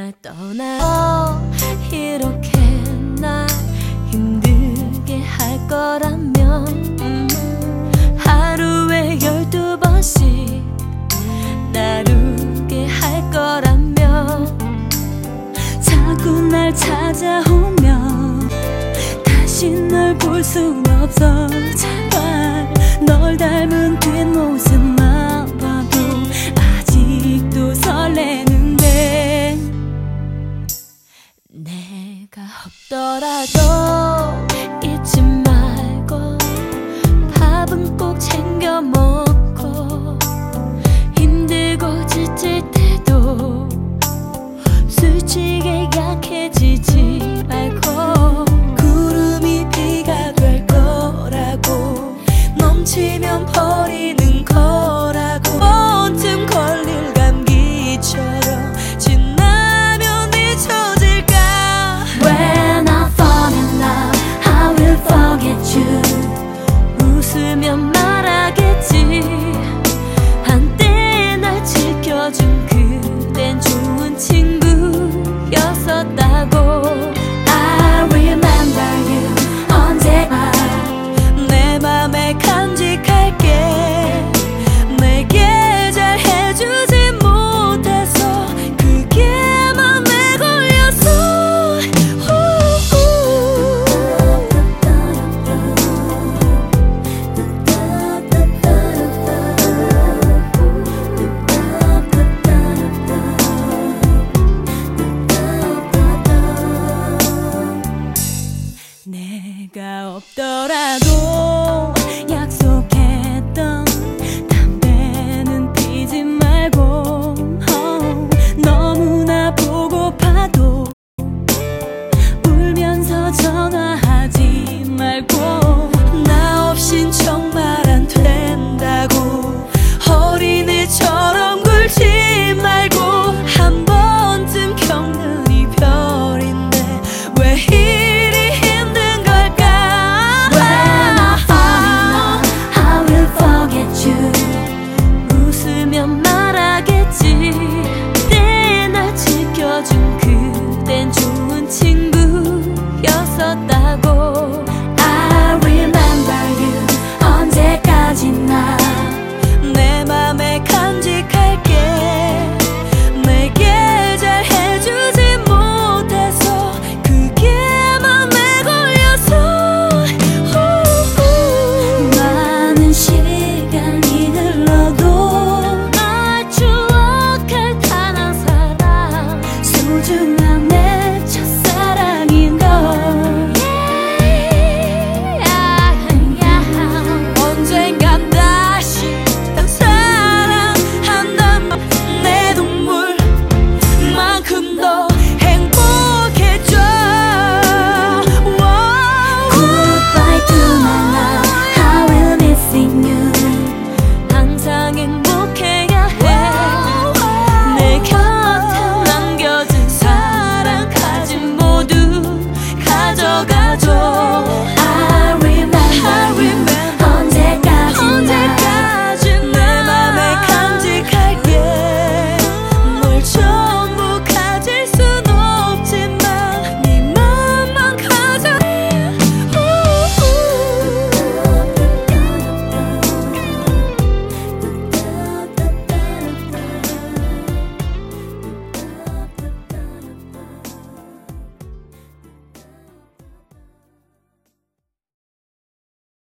날 떠나 이렇게 날 힘들게 할 거라면 하루에 12번씩 나르게 할 거라면 자꾸 날 찾아오면 다시 널 볼 순 없어. 제발 널 닮은 뒷모습만 봐도 아직도 설레는데 내가 없더라도 잊지 말고 밥은 꼭 챙겨 먹고 힘들고 지칠 때도 솔직히 약해지지 말고 구름이 비가 될 거라고 넘치면